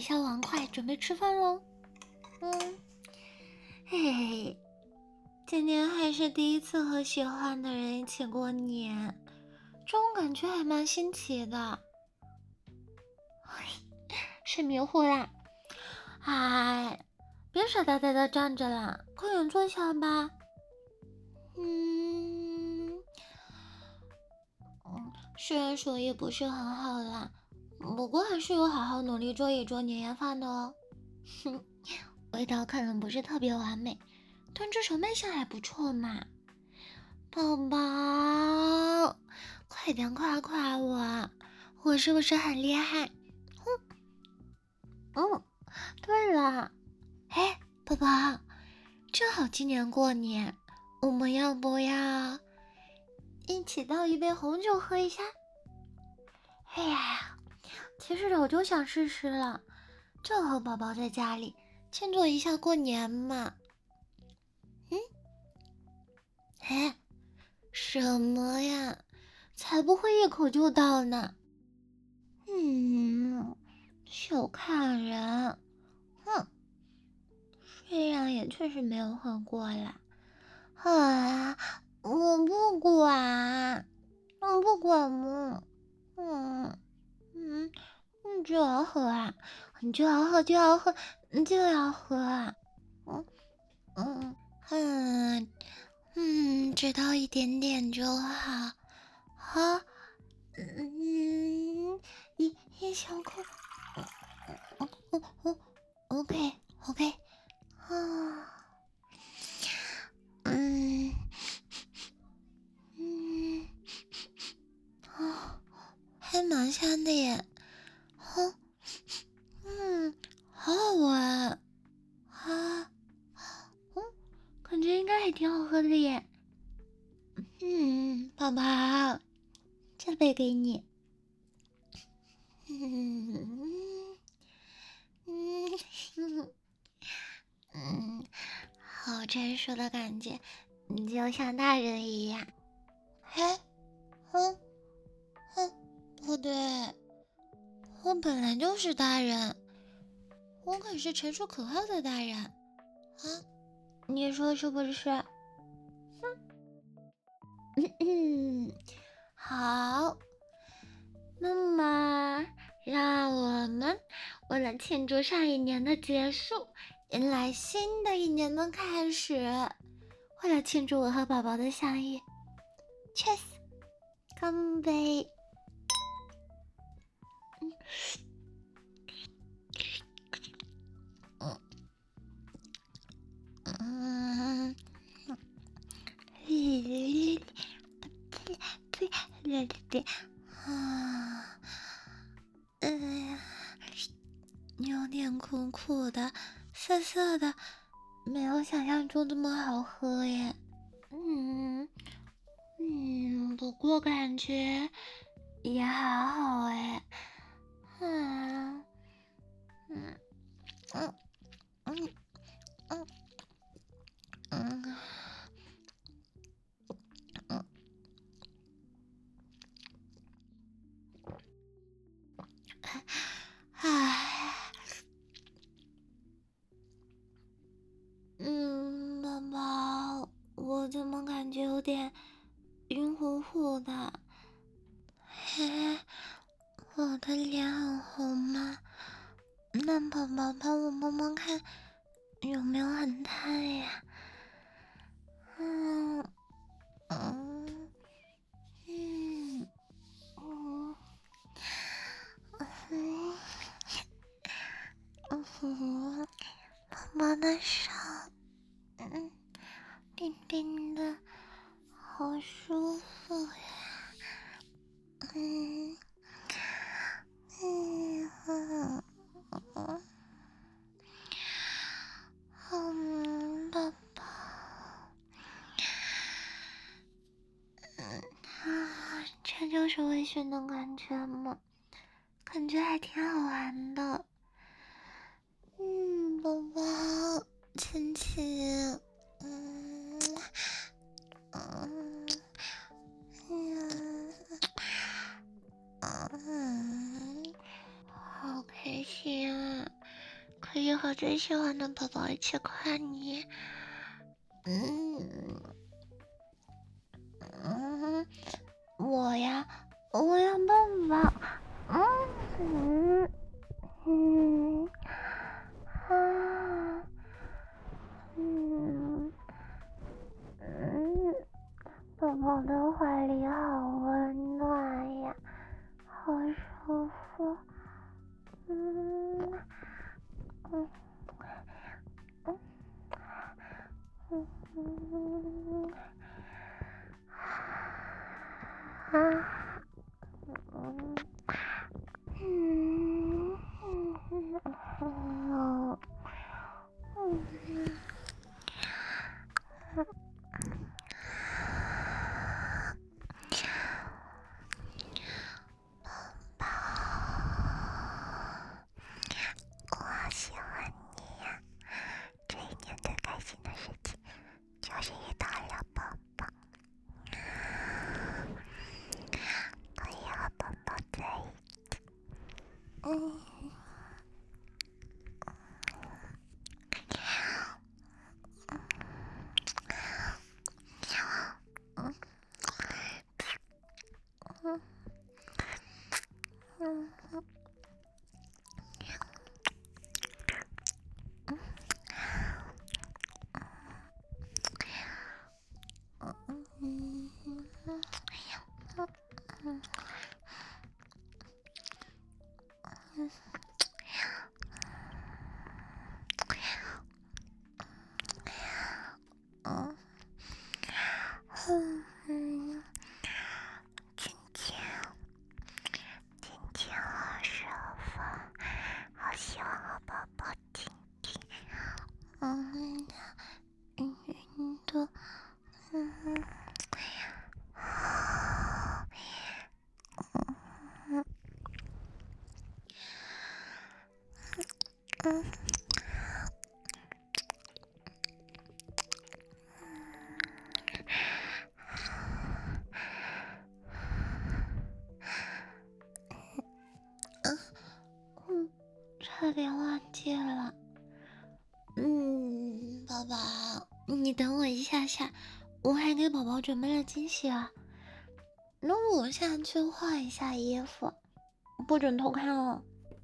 下碗筷，准备吃饭喽。嘿嘿，今年还是第一次和喜欢的人一起过年，这种感觉还蛮新奇的。睡迷糊啦？哎，别傻呆呆的站着啦，快点坐下吧。虽然说也不是很好啦，不过还是有好好努力做一桌年夜饭的哦。味道可能不是特别完美，但至少卖相还不错嘛。宝宝，快点夸夸我，我是不是很厉害？对了，哎，宝宝，正好今年过年，我们要不要一起倒一杯红酒喝一下？哎呀，其实我就想试试了，正好宝宝在家里庆祝一下过年嘛。哎，什么呀？才不会一口就倒呢。小看人。这样也确实没有喝过啦。我不管，我不管嘛。你就要喝啊，你就要喝，就要喝，你就要喝啊。知道一点点就好。好，一小口。OK，还蛮香的耶。好好闻啊。感觉应该还挺好喝的耶。宝宝，这杯给你。好成熟的感觉，你就像大人一样。不对，我本来就是大人，我可是成熟可靠的大人啊，你说是不是？好，那么让我们为了庆祝上一年的结束，迎来新的一年的开始，为了庆祝我和宝宝的相遇 ，Cheers， 干杯！有点苦苦的，涩涩的，没有想象中这么好喝耶。不过感觉也还好哎。宝宝，我怎么感觉有点晕乎乎的？我的脸很红吗？那宝宝帮我摸摸看，有没有很烫呀？宝宝的手，冰冰的，好舒服呀。宝宝，这就是微醺的感觉吗？感觉还挺好玩的。宝宝，亲亲。好开心啊！ 和最喜欢的宝宝一起夸你。我呀，我要抱抱。宝宝的怀里好温暖呀，好舒服。我好喜欢你呀！这一年最开心的事情就是遇到了宝宝，可以和宝宝在一起。亲亲好舒服，好喜欢和宝宝亲亲。的，差点忘记了。宝宝，你等我一下下，我还给宝宝准备了惊喜啊。那我现在去换一下衣服，不准偷看哦。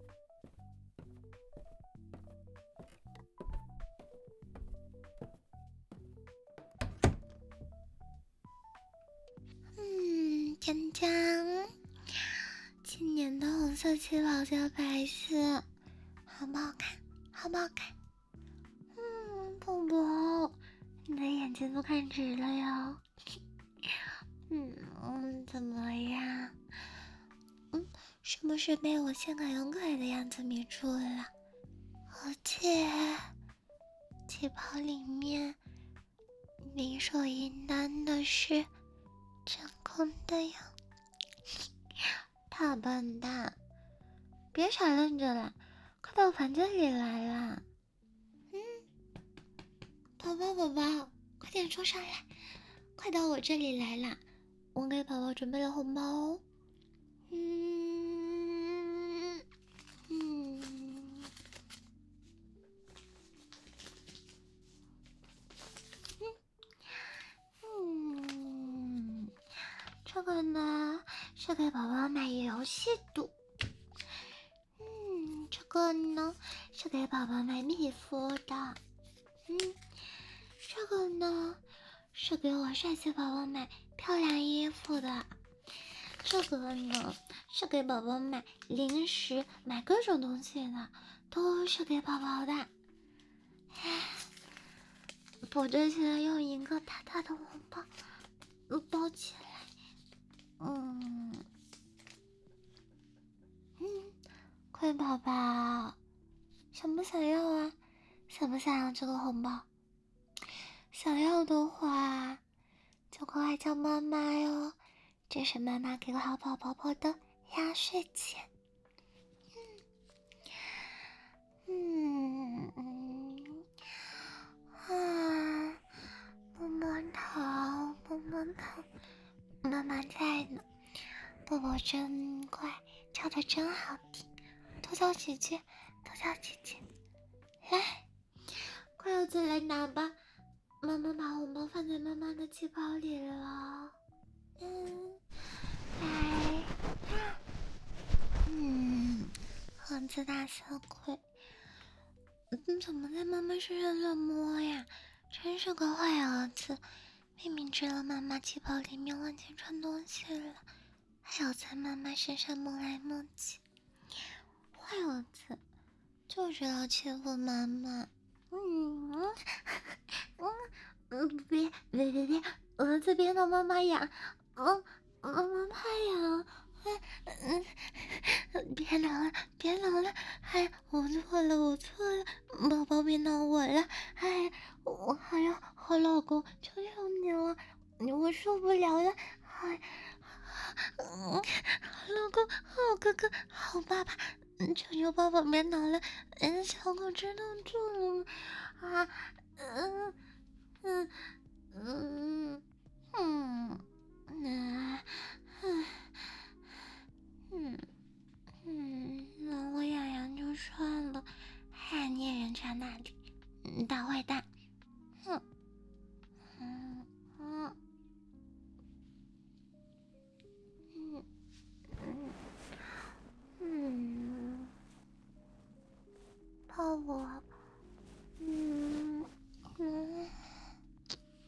江江，今年的红色旗袍加白色，好不好看？好不好看？宝宝，你的眼睛都看直了呀。怎么样？是不是被我性感又可爱的样子迷住了？而且，旗袍里面理所应当的是真空的呀。大笨蛋，别傻愣着了，快到房间里来啦！宝宝，快点坐上来，快到我这里来啦！我给宝宝准备了红包哦。这个呢是给宝宝买游戏赌。这个呢是给宝宝买礼服的。这个呢是给我帅气宝宝买漂亮衣服的。这个呢是给宝宝买零食，买各种东西的，都是给宝宝的。我这现在用一个大大的红包包起来。乖宝宝，想不想要啊？想不想要这个红包？想要的话，就快快叫妈妈哟，这是妈妈给好宝宝的压岁钱。摸头，妈妈在呢。宝宝真乖，叫的真好听，多叫姐姐，多叫姐姐。 来，快柚子来拿吧，妈妈把红包放在妈妈的气包里了。来，盒子大色鬼，怎么在妈妈身上乱摸呀？真是个坏儿子，明明知道妈妈气包里面忘记装东西了，还要在妈妈身上摸来摸去。坏儿子，就知道欺负妈妈。别，儿子别挠妈妈痒，妈妈怕痒。别挠了，哎，我错了，宝宝别挠我了，哎，我还要好老公，求求你了，我受不了了，哎，好老公，好哥哥，好爸爸，求求爸爸别挠了，小狗真的住了啊，嗯嗯嗯嗯挠我痒痒就算了，还捏人家那里，大坏蛋，哼，嗯嗯嗯抱我，嗯嗯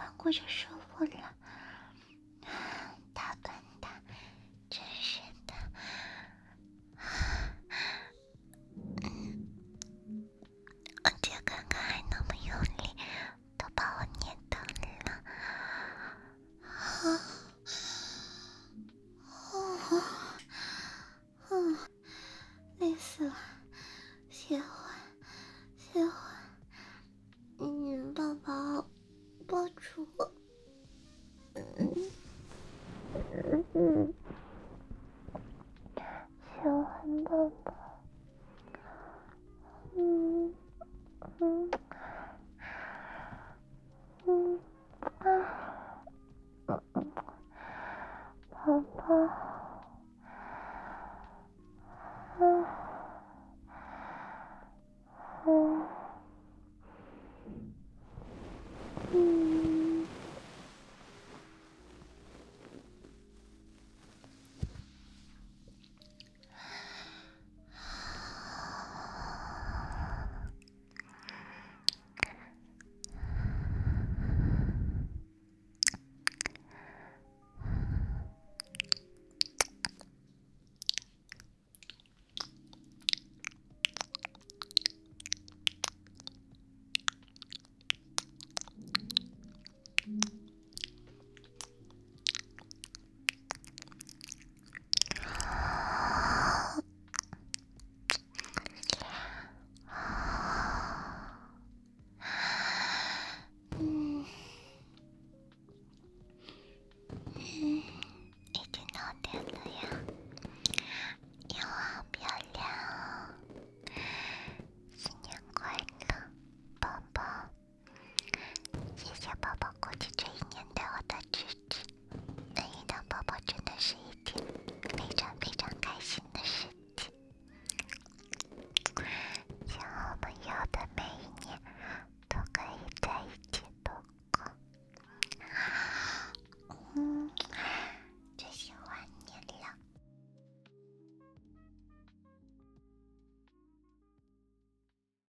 玩过就舒服了。大笨蛋，真是的。姐刚刚还那么用力，都把我捏疼了。累死了，歇会，歇会。抱抱，抱住我。小韩宝宝，